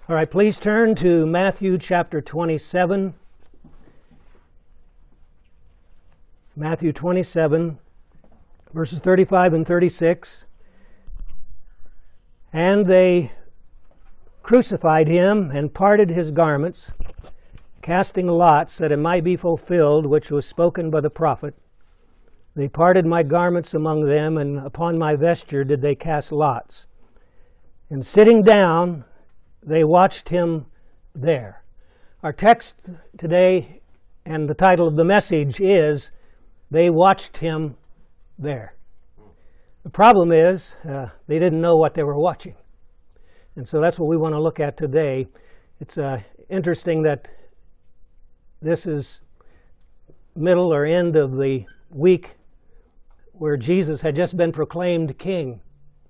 All right, please turn to Matthew chapter 27. Matthew 27, verses 35 and 36. And they crucified him and parted his garments, casting lots that it might be fulfilled, which was spoken by the prophet. They parted my garments among them, and upon my vesture did they cast lots. And sitting down, they watched him there. Our text today and the title of the message is, They Watched Him There. The problem is, they didn't know what they were watching. And so that's what we want to look at today. It's interesting that this is middle or end of the week where Jesus had just been proclaimed king.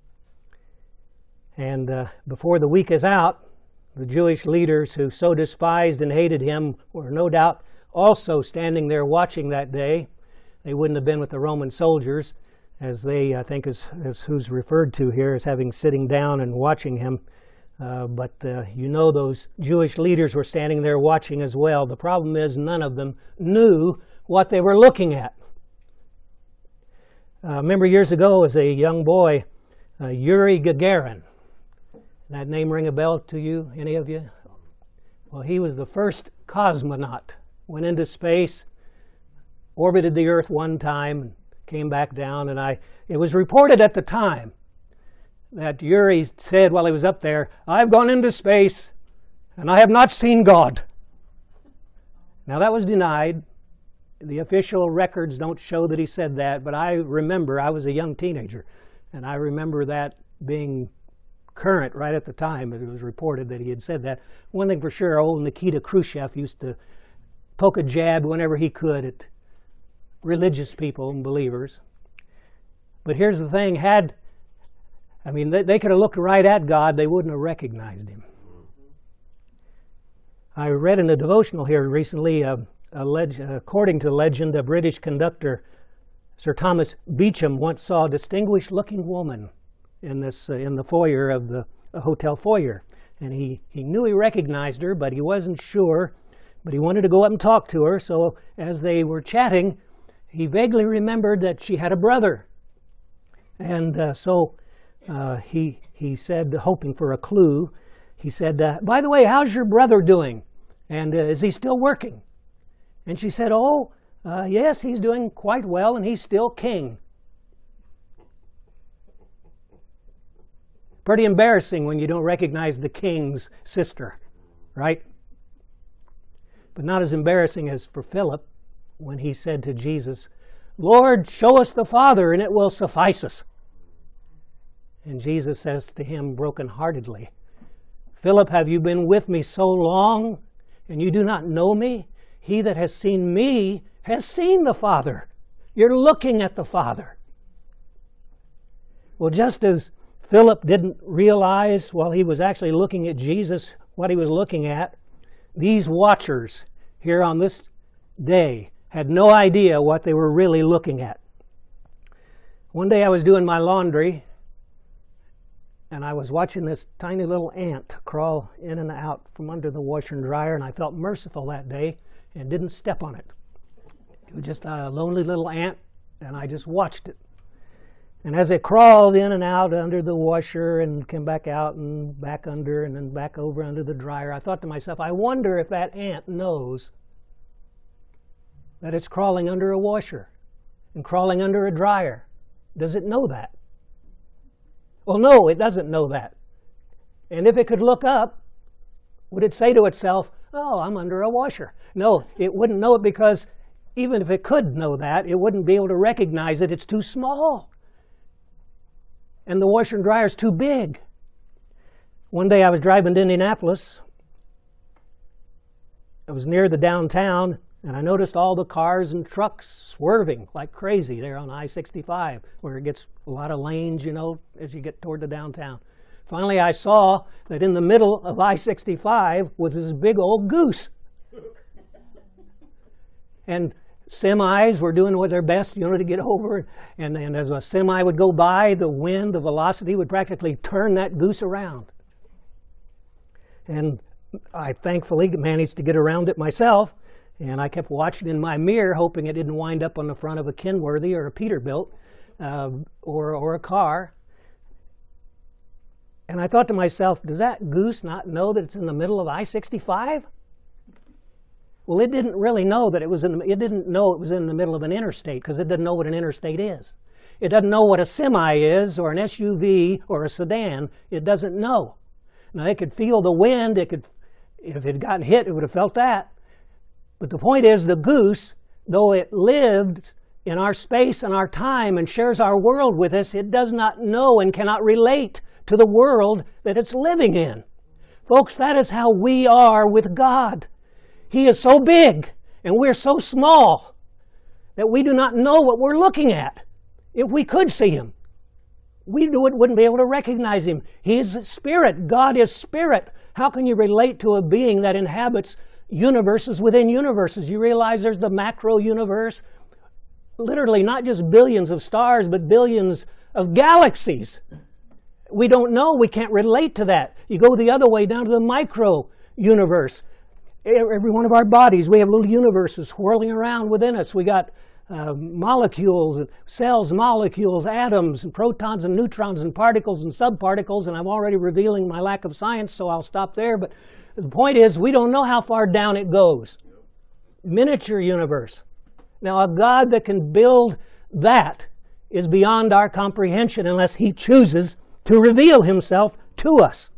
And before the week is out, the Jewish leaders who so despised and hated him were no doubt also standing there watching that day. They wouldn't have been with the Roman soldiers, as they, I think, as who's referred to here as having sitting down and watching him. But you know those Jewish leaders were standing there watching as well. The problem is none of them knew what they were looking at. Remember years ago as a young boy, Yuri Gagarin. That name ring a bell to you, any of you? Well, he was the first cosmonaut. Went into space, orbited the Earth one time, came back down, and it was reported at the time that Yuri said while he was up there, "I've gone into space and I have not seen God." Now that was denied. The official records don't show that he said that, but I remember, I was a young teenager, and I remember that being current right at the time it was reported that he had said that. One thing for sure, old Nikita Khrushchev used to poke a jab whenever he could at religious people and believers. But here's the thing, they could have looked right at God, they wouldn't have recognized him. I read in a devotional here recently, according to legend, a British conductor, Sir Thomas Beecham, once saw a distinguished-looking woman in the foyer of the hotel foyer. And he knew he recognized her, but he wasn't sure. But he wanted to go up and talk to her, so as they were chatting, he vaguely remembered that she had a brother. And so he said, hoping for a clue, he said, "By the way, how's your brother doing? And is he still working?" And she said, "Yes, he's doing quite well, and he's still king." Pretty embarrassing when you don't recognize the king's sister, right? But not as embarrassing as for Philip when he said to Jesus, "Lord, show us the Father, and it will suffice us." And Jesus says to him brokenheartedly, "Philip, have you been with me so long, and you do not know me? He that has seen me has seen the Father." You're looking at the Father. Well, just as Philip didn't realize while he was actually looking at Jesus what he was looking at, these watchers here on this day had no idea what they were really looking at. One day I was doing my laundry, and I was watching this tiny little ant crawl in and out from under the washer and dryer, and I felt merciful that day and didn't step on it. It was just a lonely little ant, and I just watched it. And as it crawled in and out under the washer and came back out and back under and then back over under the dryer, I thought to myself, I wonder if that ant knows that it's crawling under a washer and crawling under a dryer. Does it know that? Well, no, it doesn't know that. And if it could look up, would it say to itself, "Oh, I'm under a washer"? No, it wouldn't know it, because even if it could know that, it wouldn't be able to recognize it. It's too small. And the washer and dryer is too big. One day I was driving to Indianapolis. I was near the downtown, and I noticed all the cars and trucks swerving like crazy there on I-65, where it gets a lot of lanes, as you get toward the downtown. Finally, I saw that in the middle of I-65 was this big old goose. And semis were doing their best, to get over. And as a semi would go by, the wind, the velocity would practically turn that goose around. And I thankfully managed to get around it myself, and I kept watching in my mirror, hoping it didn't wind up on the front of a Kenworthy or a Peterbilt or a car. And I thought to myself, does that goose not know that it's in the middle of I-65? Well, it didn't really know that it was in the middle of an interstate, because it doesn't know what an interstate is. It doesn't know what a semi is, or an SUV, or a sedan. It doesn't know. Now, it could feel the wind. If it had gotten hit, it would have felt that. But the point is, the goose, though it lived in our space and our time and shares our world with us, it does not know and cannot relate to the world that it's living in. Folks, that is how we are with God. He is so big and we're so small that we do not know what we're looking at. If we could see Him, we wouldn't be able to recognize Him. He is spirit. God is spirit. How can you relate to a being that inhabits universes within universes? You realize there's the macro universe, literally not just billions of stars, but billions of galaxies. We don't know. We can't relate to that. You go the other way down to the micro universe. Every one of our bodies, we have little universes whirling around within us. We got molecules, cells, molecules, atoms, and protons and neutrons and particles and subparticles, and I'm already revealing my lack of science, so I'll stop there. But the point is, we don't know how far down it goes. Miniature universe. Now, a God that can build that is beyond our comprehension unless He chooses to reveal Himself to us.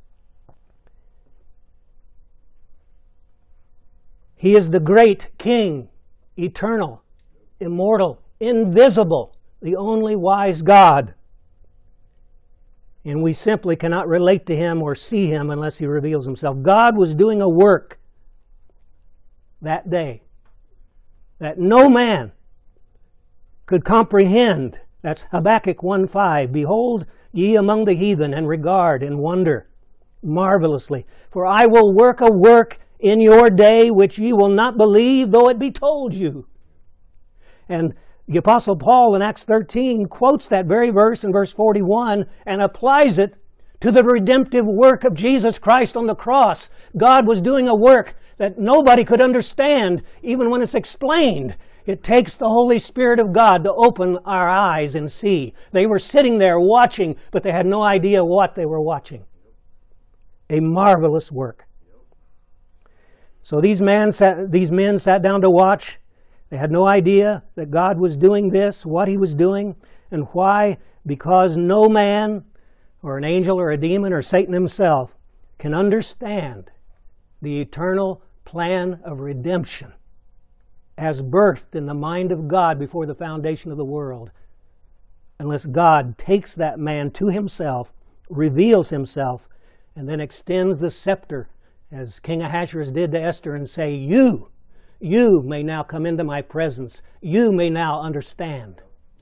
He is the great King, eternal, immortal, invisible, the only wise God. And we simply cannot relate to Him or see Him unless He reveals Himself. God was doing a work that day that no man could comprehend. That's Habakkuk 1:5. Behold ye among the heathen, and regard and wonder marvelously. For I will work a work in your day which ye will not believe, though it be told you. And the Apostle Paul in Acts 13 quotes that very verse in verse 41 and applies it to the redemptive work of Jesus Christ on the cross. God was doing a work that nobody could understand, even when it's explained. It takes the Holy Spirit of God to open our eyes and see. They were sitting there watching, but they had no idea what they were watching. A marvelous work. So these men sat down to watch. They had no idea that God was doing this, what He was doing, and why. Because no man, or an angel, or a demon, or Satan himself can understand the eternal plan of redemption as birthed in the mind of God before the foundation of the world, unless God takes that man to Himself, reveals Himself, and then extends the scepter, as King Ahasuerus did to Esther, and say, you may now come into my presence. You may now understand.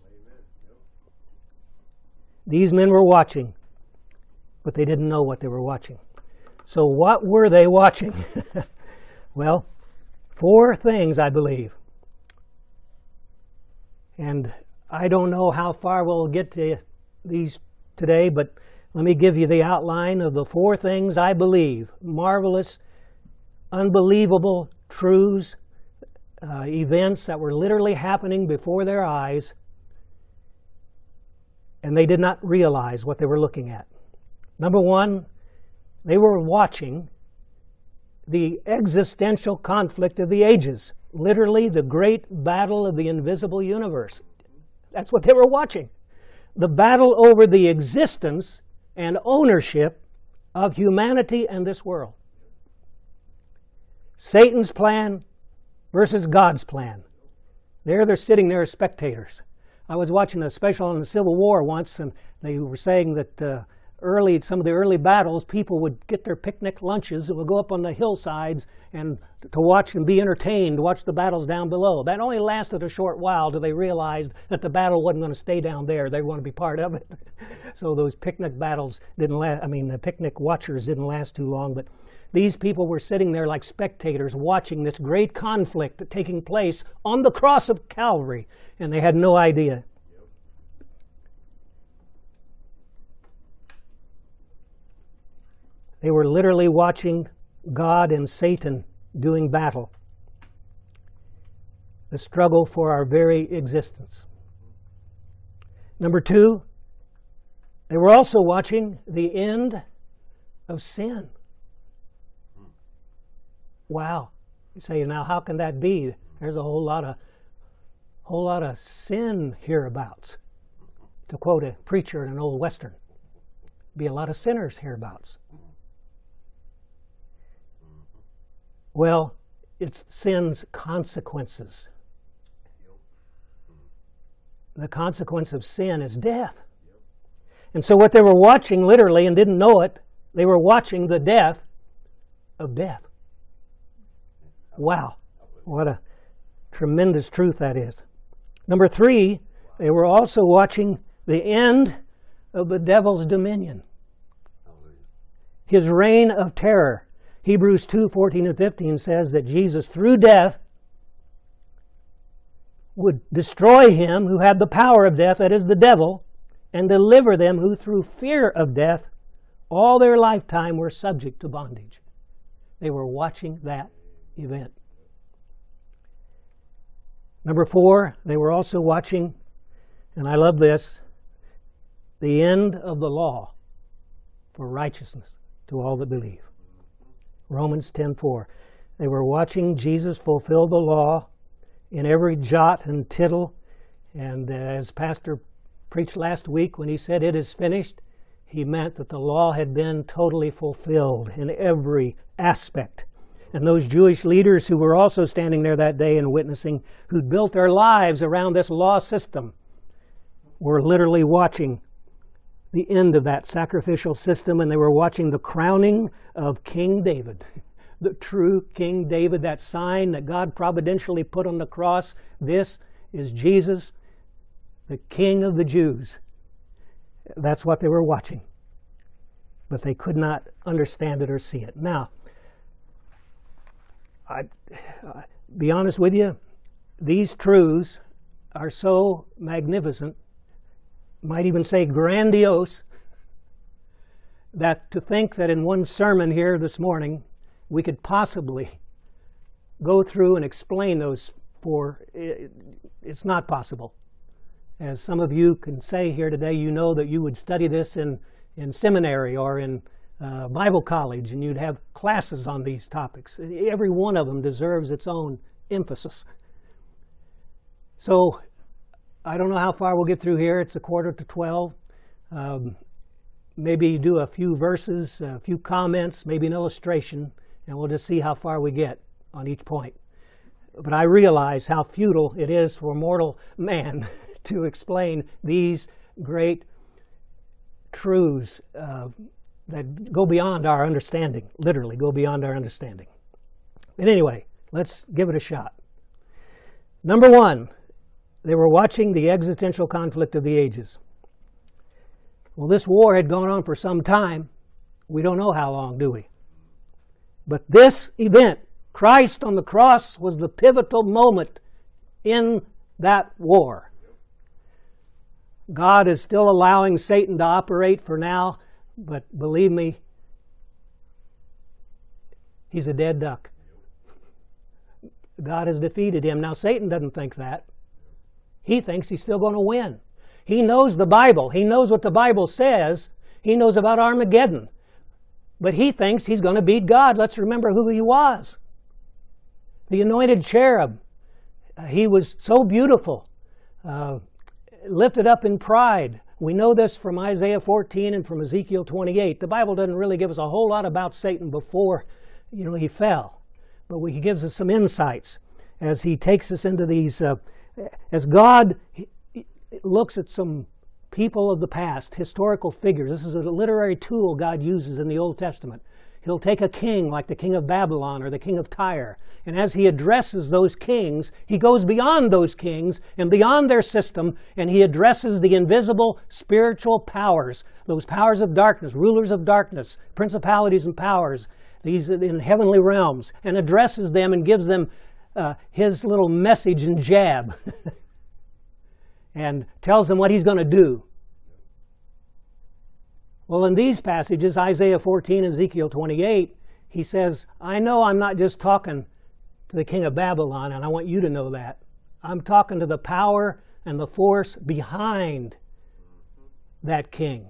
These men were watching, but they didn't know what they were watching. So what were they watching? Well, 4 things, I believe. And I don't know how far we'll get to these today, but let me give you the outline of the 4 things I believe. Marvelous, unbelievable truths, events that were literally happening before their eyes, and they did not realize what they were looking at. Number 1, they were watching the existential conflict of the ages, literally the great battle of the invisible universe. That's what they were watching. The battle over the existence and ownership of humanity and this world. Satan's plan versus God's plan. They're sitting there as spectators. I was watching a special on the Civil War once, and they were saying that some of the early battles, people would get their picnic lunches and would go up on the hillsides and to watch and be entertained, watch the battles down below. That only lasted a short while till they realized that the battle wasn't going to stay down there. They want to be part of it. So those picnic battles didn't last. The picnic watchers didn't last too long. But these people were sitting there like spectators watching this great conflict taking place on the cross of Calvary, and they had no idea. They were literally watching God and Satan doing battle. The struggle for our very existence. Number two, they were also watching the end of sin. Wow. You say, now how can that be? There's a whole lot of sin hereabouts. To quote a preacher in an old Western, be a lot of sinners hereabouts. Well, it's sin's consequences. The consequence of sin is death. And so what they were watching literally and didn't know it, they were watching the death of death. Wow, what a tremendous truth that is. Number three, they were also watching the end of the devil's dominion. His reign of terror. Hebrews 2:14 and 15 says that Jesus, through death, would destroy him who had the power of death, that is the devil, and deliver them who through fear of death all their lifetime were subject to bondage. They were watching that event. Number four, they were also watching, and I love this, the end of the law for righteousness to all that believe. Romans 10:4. They were watching Jesus fulfill the law in every jot and tittle. And as Pastor preached last week when he said it is finished, he meant that the law had been totally fulfilled in every aspect. And those Jewish leaders who were also standing there that day and witnessing, who'd built their lives around this law system, were literally watching the end of that sacrificial system, and they were watching the crowning of King David, the true King David, that sign that God providentially put on the cross. This is Jesus, the King of the Jews. That's what they were watching. But they could not understand it or see it. Now, I'll be honest with you, these truths are so magnificent, might even say grandiose, that to think that in one sermon here this morning we could possibly go through and explain those it's not possible. As some of you can say here today, you know that you would study this in seminary or in Bible college, and you'd have classes on these topics. Every one of them deserves its own emphasis. So I don't know how far we'll get through here. It's 11:45. Maybe do a few verses, a few comments, maybe an illustration, and we'll just see how far we get on each point. But I realize how futile it is for mortal man to explain these great truths that go beyond our understanding, literally go beyond our understanding. But anyway, let's give it a shot. Number one, they were watching the existential conflict of the ages. Well, this war had gone on for some time. We don't know how long, do we? But this event, Christ on the cross, was the pivotal moment in that war. God is still allowing Satan to operate for now, but believe me, he's a dead duck. God has defeated him. Now, Satan doesn't think that. He thinks he's still going to win. He knows the Bible. He knows what the Bible says. He knows about Armageddon. But he thinks he's going to beat God. Let's remember who he was. The anointed cherub. He was so beautiful, lifted up in pride. We know this from Isaiah 14 and from Ezekiel 28. The Bible doesn't really give us a whole lot about Satan before, he fell. But he gives us some insights as he takes us into these, as God looks at some people of the past, historical figures. This is a literary tool God uses in the Old Testament. He'll take a king like the king of Babylon or the king of Tyre, and as he addresses those kings, he goes beyond those kings and beyond their system, and he addresses the invisible spiritual powers, those powers of darkness, rulers of darkness, principalities and powers, these in heavenly realms, and addresses them and gives them his little message and jab and tells them what he's going to do. Well, in these passages, Isaiah 14 and Ezekiel 28, he says, I know I'm not just talking to the king of Babylon, and I want you to know that. I'm talking to the power and the force behind that king.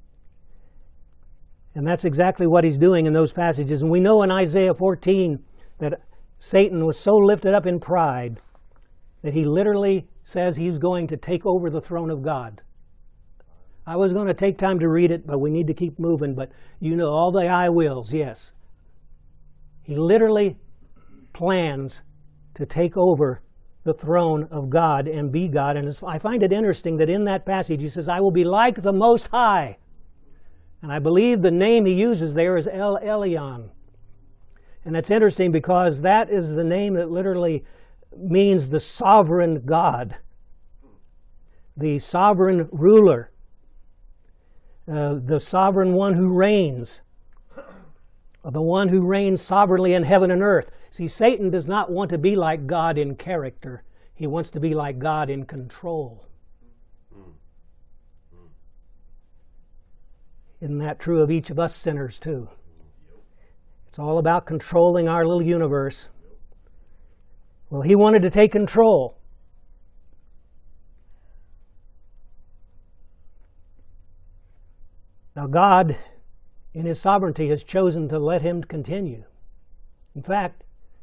And that's exactly what he's doing in those passages. And we know in Isaiah 14 that Satan was so lifted up in pride that he literally says he's going to take over the throne of God. I was going to take time to read it, but we need to keep moving. But you know, all the I wills, yes. He literally plans to take over the throne of God and be God. And I find it interesting that in that passage he says, I will be like the Most High. And I believe the name he uses there is El Elyon. And that's interesting because that is the name that literally means the sovereign God, the sovereign ruler, the sovereign one who reigns, the one who reigns sovereignly in heaven and earth. See, Satan does not want to be like God in character. He wants to be like God in control. Isn't that true of each of us sinners too? It's all about controlling our little universe. Well, he wanted to take control. Now God, in his sovereignty, has chosen to let him continue. In fact,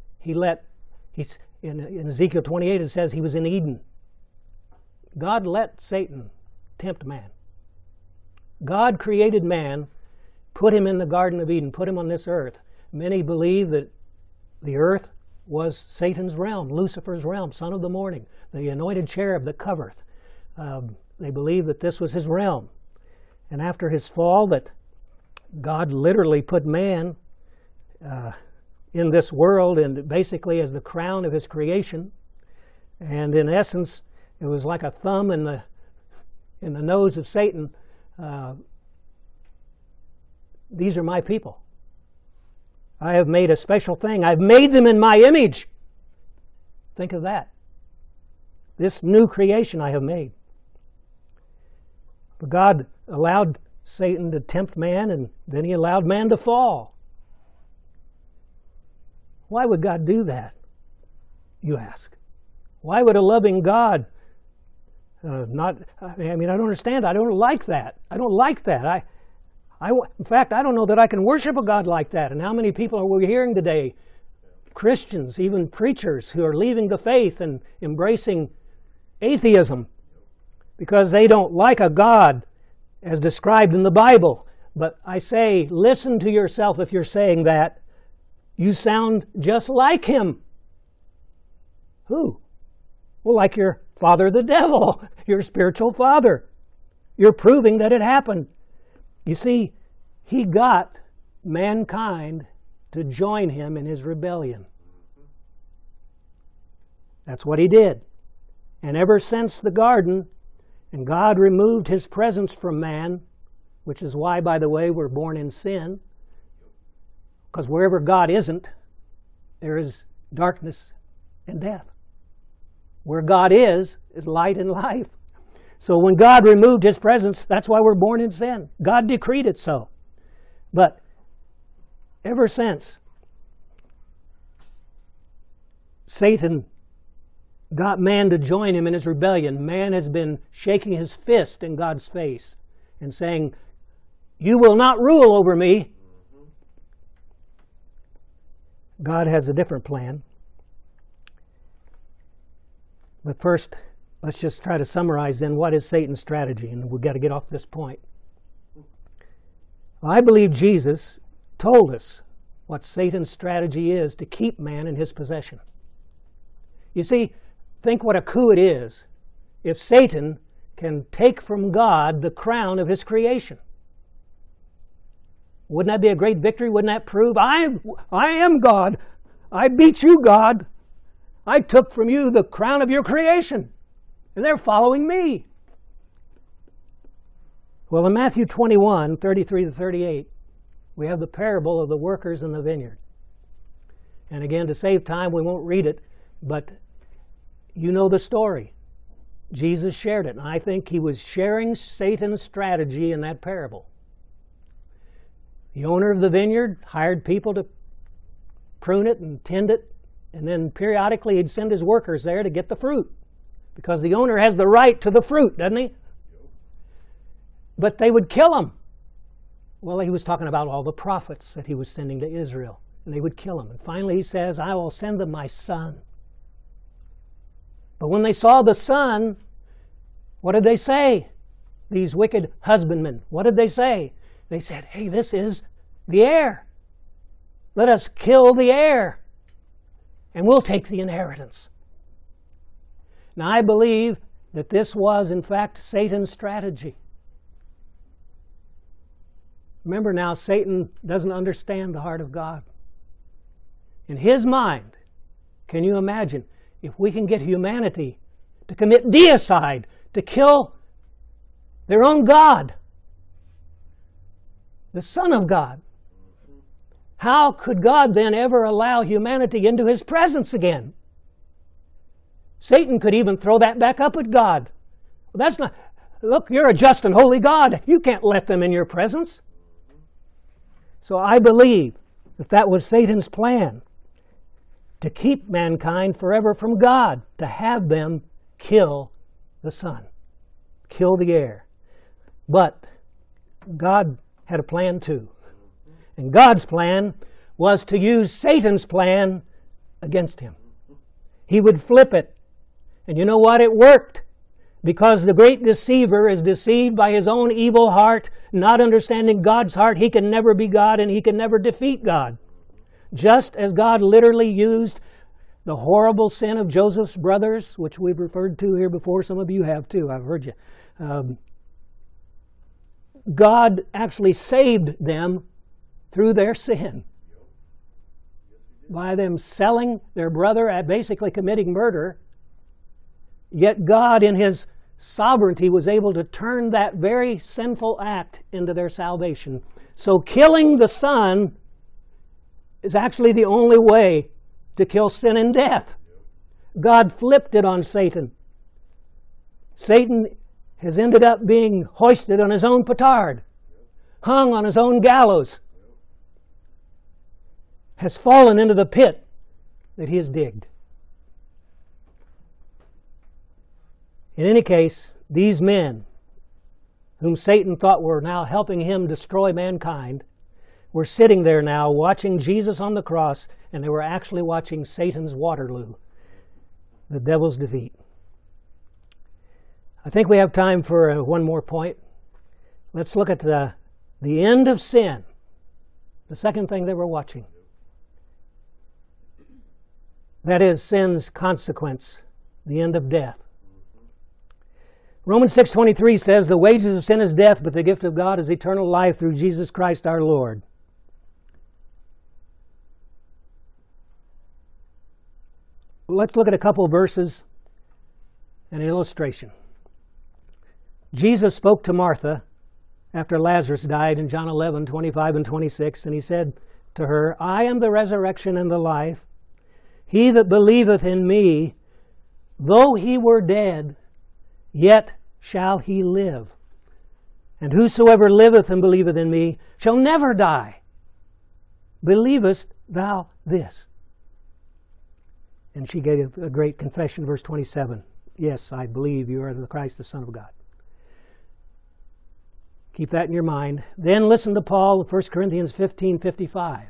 in Ezekiel 28 it says he was in Eden. God let Satan tempt man. God created man, put him in the Garden of Eden, put him on this earth. Many believe that the earth was Satan's realm, Lucifer's realm, son of the morning, the anointed cherub that covereth. They believe that this was his realm. And after his fall, that God literally put man in this world and basically as the crown of his creation. And in essence, it was like a thumb in the nose of Satan. These are my people. I have made a special thing. I've made them in my image. Think of that. This new creation I have made. But God allowed Satan to tempt man, and then he allowed man to fall. Why would God do that, you ask? Why would a loving God I don't understand. I don't like that. I don't like that. In fact, I don't know that I can worship a God like that. And how many people are we hearing today? Christians, even preachers, who are leaving the faith and embracing atheism because they don't like a God as described in the Bible. But I say, listen to yourself if you're saying that. You sound just like him. Who? Well, like your father the devil, your spiritual father. You're proving that it happened. You see, he got mankind to join him in his rebellion. That's what he did. And ever since the garden, and God removed his presence from man, which is why, by the way, we're born in sin, because wherever God isn't, there is darkness and death. Where God is light and life. So when God removed his presence, that's why we're born in sin. God decreed it so. But ever since Satan got man to join him in his rebellion, man has been shaking his fist in God's face and saying, "You will not rule over me." God has a different plan. But first, let's just try to summarize then what is Satan's strategy, and we've got to get off this point. I believe Jesus told us what Satan's strategy is to keep man in his possession. You see, think what a coup it is if Satan can take from God the crown of his creation. Wouldn't that be a great victory? Wouldn't that prove, I am God. I beat you, God. I took from you the crown of your creation, and they're following me. Well, in Matthew 21, 33 to 38, we have the parable of the workers in the vineyard. And again, to save time, we won't read it, but you know the story. Jesus shared it, and I think he was sharing Satan's strategy in that parable. The owner of the vineyard hired people to prune it and tend it, and then periodically he'd send his workers there to get the fruit, because the owner has the right to the fruit, doesn't he? But they would kill him. Well, he was talking about all the prophets that he was sending to Israel, and they would kill him. And finally he says, I will send them my son. But when they saw the son, what did they say? These wicked husbandmen, what did they say? They said, hey, this is the heir. Let us kill the heir, and we'll take the inheritance. Now, I believe that this was, in fact, Satan's strategy. Remember now, Satan doesn't understand the heart of God. In his mind, can you imagine, if we can get humanity to commit deicide, to kill their own God, the Son of God, how could God then ever allow humanity into His presence again? Satan could even throw that back up at God. Well, that's not, look, you're a just and holy God. You can't let them in your presence. So I believe that that was Satan's plan, to keep mankind forever from God, to have them kill the Son, kill the heir. But God had a plan too. And God's plan was to use Satan's plan against him. He would flip it. And you know what? It worked. Because the great deceiver is deceived by his own evil heart, not understanding God's heart. He can never be God, and he can never defeat God. Just as God literally used the horrible sin of Joseph's brothers, which we've referred to here before. Some of you have too. I've heard you. God actually saved them through their sin. By them selling their brother, basically committing murder. Yet God, in His sovereignty, was able to turn that very sinful act into their salvation. So killing the Son is actually the only way to kill sin and death. God flipped it on Satan. Satan has ended up being hoisted on his own petard, hung on his own gallows, has fallen into the pit that he has digged. In any case, these men, whom Satan thought were now helping him destroy mankind, were sitting there now watching Jesus on the cross, and they were actually watching Satan's Waterloo, the devil's defeat. I think we have time for one more point. Let's look at the end of sin, the second thing they were watching. That is sin's consequence, the end of death. Romans 6:23 says, the wages of sin is death, but the gift of God is eternal life through Jesus Christ our Lord. Let's look at a couple of verses and an illustration. Jesus spoke to Martha after Lazarus died in John 11:25 and 26, and He said to her, I am the resurrection and the life. He that believeth in me, though he were dead, yet shall he live. And whosoever liveth and believeth in me shall never die. Believest thou this? And she gave a great confession, verse 27. Yes, I believe you are the Christ, the Son of God. Keep that in your mind. Then listen to Paul, 1 Corinthians 15:55.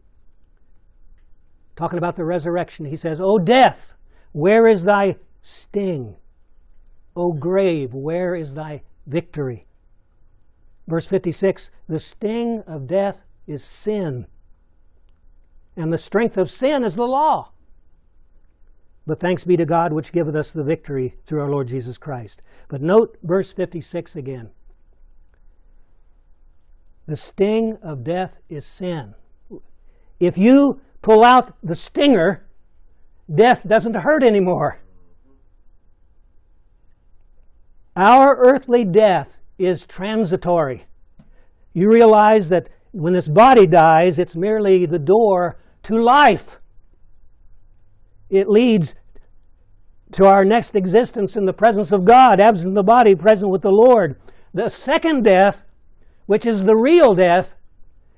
Talking about the resurrection, he says, O death, where is thy sting? O grave, where is thy victory? Verse 56, the sting of death is sin, and the strength of sin is the law. But thanks be to God which giveth us the victory through our Lord Jesus Christ. But note verse 56 again. The sting of death is sin. If you pull out the stinger, death doesn't hurt anymore. Our earthly death is transitory. You realize that when this body dies, it's merely the door to life. It leads to our next existence in the presence of God, absent the body, present with the Lord. The second death, which is the real death,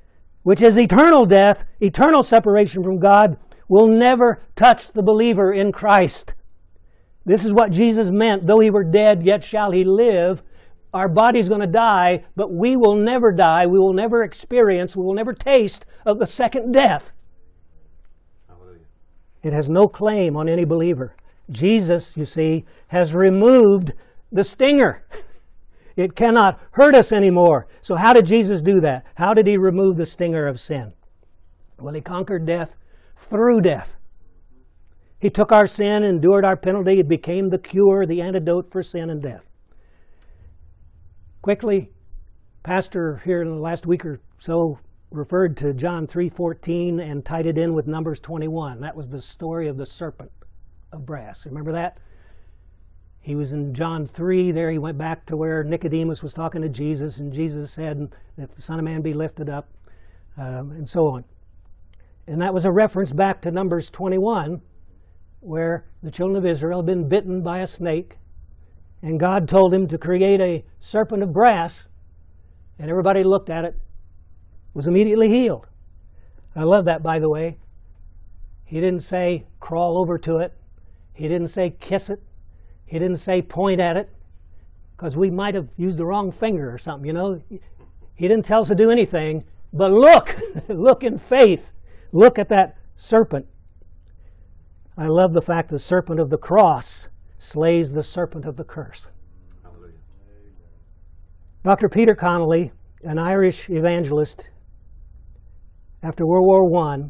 which is eternal death, eternal separation from God, will never touch the believer in Christ. This is what Jesus meant. Though he were dead, yet shall he live. Our body's going to die, but we will never die. We will never experience, we will never taste of the second death. Hallelujah. It has no claim on any believer. Jesus, you see, has removed the stinger. It cannot hurt us anymore. So how did Jesus do that? How did he remove the stinger of sin? Well, he conquered death through death. He took our sin, endured our penalty. It became the cure, the antidote for sin and death. Quickly, Pastor here in the last week or so referred to John 3:14 and tied it in with Numbers 21. That was the story of the serpent of brass. Remember that? He was in John 3 there. He went back to where Nicodemus was talking to Jesus, and Jesus said that the Son of Man be lifted up, and so on. And that was a reference back to Numbers 21, where the children of Israel had been bitten by a snake, and God told him to create a serpent of brass, and everybody looked at it, was immediately healed. I love that, by the way. He didn't say crawl over to it. He didn't say kiss it. He didn't say point at it, because we might have used the wrong finger or something, you know. He didn't tell us to do anything, but look, look in faith. Look at that serpent. I love the fact the serpent of the cross slays the serpent of the curse. Hallelujah. Dr. Peter Connolly, an Irish evangelist, after World War I,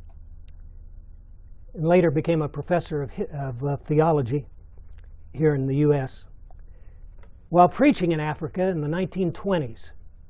and later became a professor of theology here in the U.S., while preaching in Africa in the 1920s,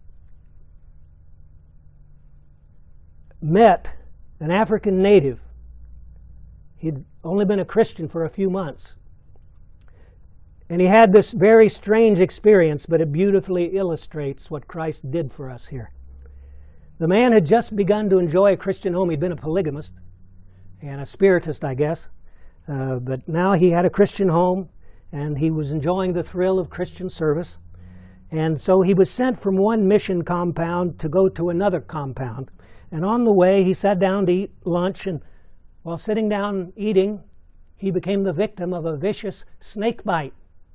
met an African native. He'd only been a Christian for a few months. And he had this very strange experience, but it beautifully illustrates what Christ did for us here. The man had just begun to enjoy a Christian home. He'd been a polygamist and a spiritist, I guess. But now he had a Christian home, and he was enjoying the thrill of Christian service. And so he was sent from one mission compound to go to another compound. And on the way, he sat down to eat lunch, and while sitting down eating, he became the victim of a vicious snake bite.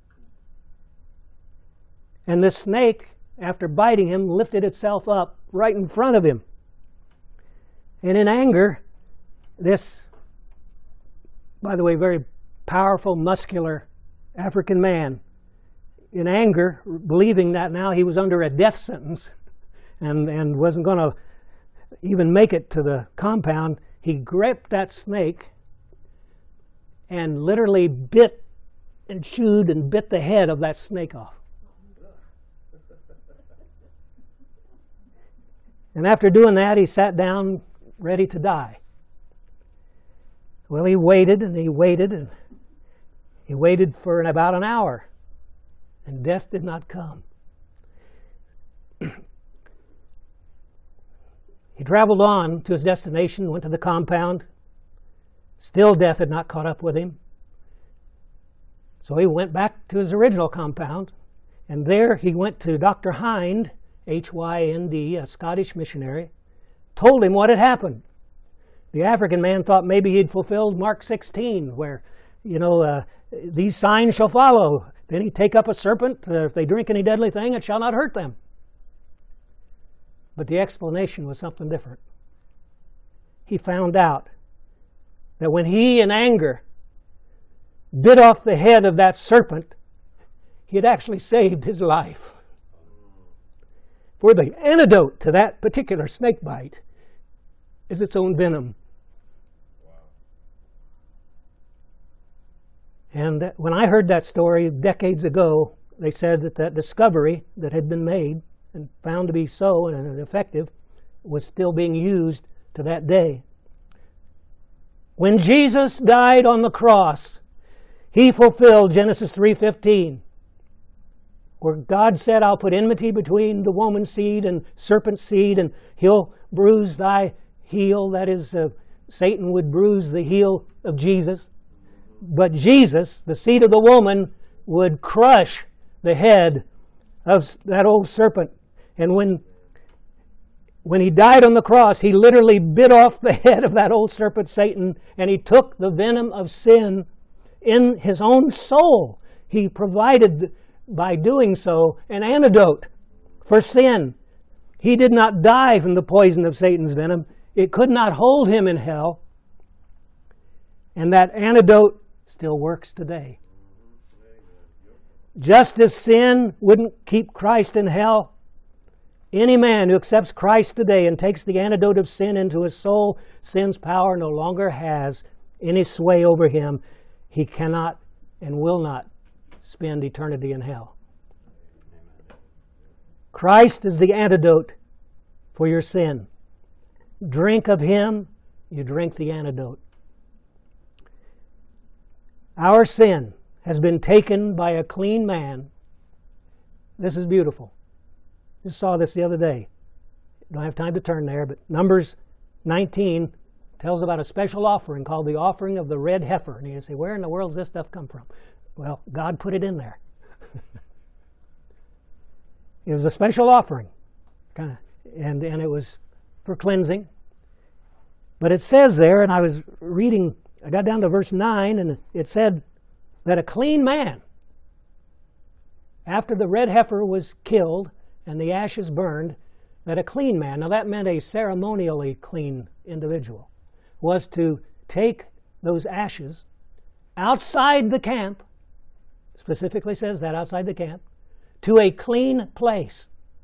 And the snake, after biting him, lifted itself up right in front of him. And in anger, this, by the way, very powerful, muscular African man, in anger, believing that now he was under a death sentence and wasn't going to even make it to the compound, he gripped that snake and literally bit and chewed and bit the head of that snake off. And after doing that, he sat down ready to die. Well, he waited and he waited and he waited for about an hour, and death did not come. He traveled on to his destination, went to the compound. Still death had not caught up with him. So he went back to his original compound, and there he went to Dr. Hind, H-Y-N-D, a Scottish missionary, told him what had happened. The African man thought maybe he'd fulfilled Mark 16, where, these signs shall follow. Then he take up a serpent. If they drink any deadly thing, it shall not hurt them. But the explanation was something different. He found out that when he, in anger, bit off the head of that serpent, he had actually saved his life. For the antidote to that particular snake bite is its own venom. And when I heard that story decades ago, they said that that discovery that had been made and found to be so and effective was still being used to that day. When Jesus died on the cross, he fulfilled Genesis 3:15, where God said, I'll put enmity between the woman's seed and serpent's seed, and he'll bruise thy heel. That is, Satan would bruise the heel of Jesus. But Jesus, the seed of the woman, would crush the head of that old serpent. And when when he died on the cross, he literally bit off the head of that old serpent Satan, and he took the venom of sin in his own soul. He provided, by doing so, an antidote for sin. He did not die from the poison of Satan's venom. It could not hold him in hell. And that antidote still works today. Just as sin wouldn't keep Christ in hell, any man who accepts Christ today and takes the antidote of sin into his soul, sin's power no longer has any sway over him. He cannot and will not spend eternity in hell. Christ is the antidote for your sin. Drink of him, you drink the antidote. Our sin has been taken by a clean man. This is beautiful. Just saw this the other day. Don't have time to turn there, but Numbers 19 tells about a special offering called the offering of the red heifer. And you say, where in the world does this stuff come from? Well, God put it in there. It was a special offering, and it was for cleansing. But it says there, and I was reading, I got down to verse 9, and it said that a clean man, after the red heifer was killed and the ashes burned, that a clean man, now that meant a ceremonially clean individual, was to take those ashes outside the camp, specifically says that, outside the camp, to a clean place.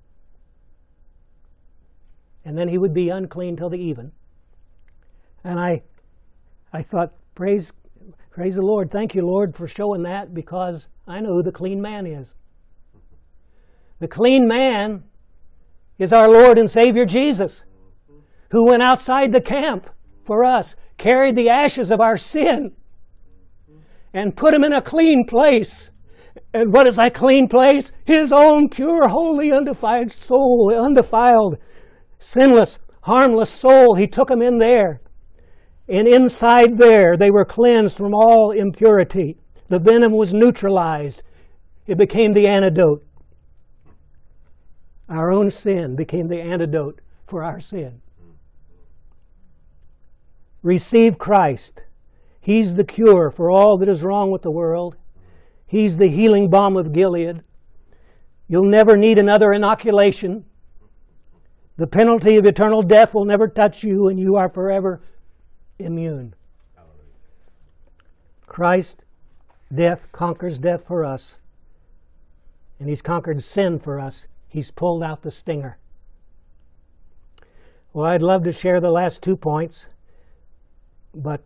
And then he would be unclean till the even. And I thought, praise the Lord, thank you, Lord, for showing that, because I know who the clean man is. The clean man is our Lord and Savior Jesus, who went outside the camp for us, carried the ashes of our sin, and put them in a clean place. And what is that clean place? His own pure, holy, undefiled soul, undefiled, sinless, harmless soul. He took them in there. And inside there, they were cleansed from all impurity. The venom was neutralized. It became the antidote. Our own sin became the antidote for our sin. Receive Christ. He's the cure for all that is wrong with the world. He's the healing balm of Gilead. You'll never need another inoculation. The penalty of eternal death will never touch you, and you are forever immune. Christ, death, conquers death for us. And He's conquered sin for us. He's pulled out the stinger. Well, I'd love to share the last 2 points, but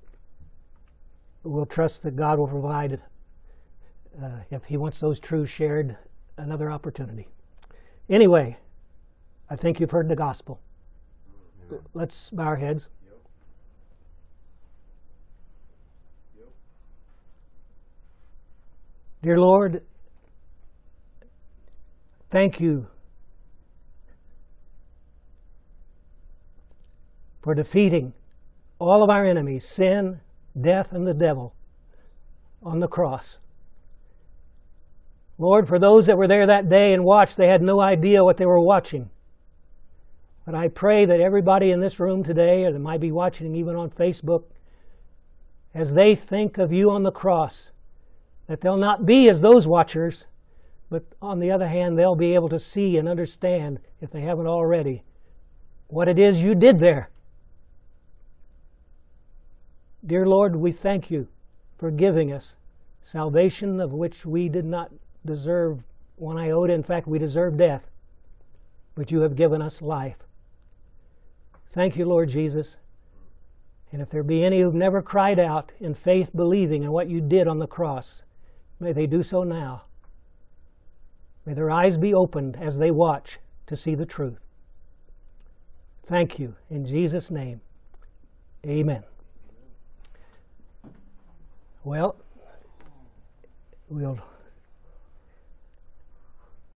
we'll trust that God will provide, if He wants those truths shared, another opportunity. Anyway, I think you've heard the gospel. Let's bow our heads. Dear Lord, thank you for defeating all of our enemies, sin, death, and the devil, on the cross. Lord, for those that were there that day and watched, they had no idea what they were watching. But I pray that everybody in this room today, or that might be watching even on Facebook, as they think of you on the cross, that they'll not be as those watchers, but on the other hand, they'll be able to see and understand, if they haven't already, what it is you did there. Dear Lord, we thank you for giving us salvation of which we did not deserve one iota. In fact, we deserve death. But you have given us life. Thank you, Lord Jesus. And if there be any who've never cried out in faith, believing in what you did on the cross, may they do so now. May their eyes be opened as they watch to see the truth. Thank you. In Jesus' name, amen. Well, we'll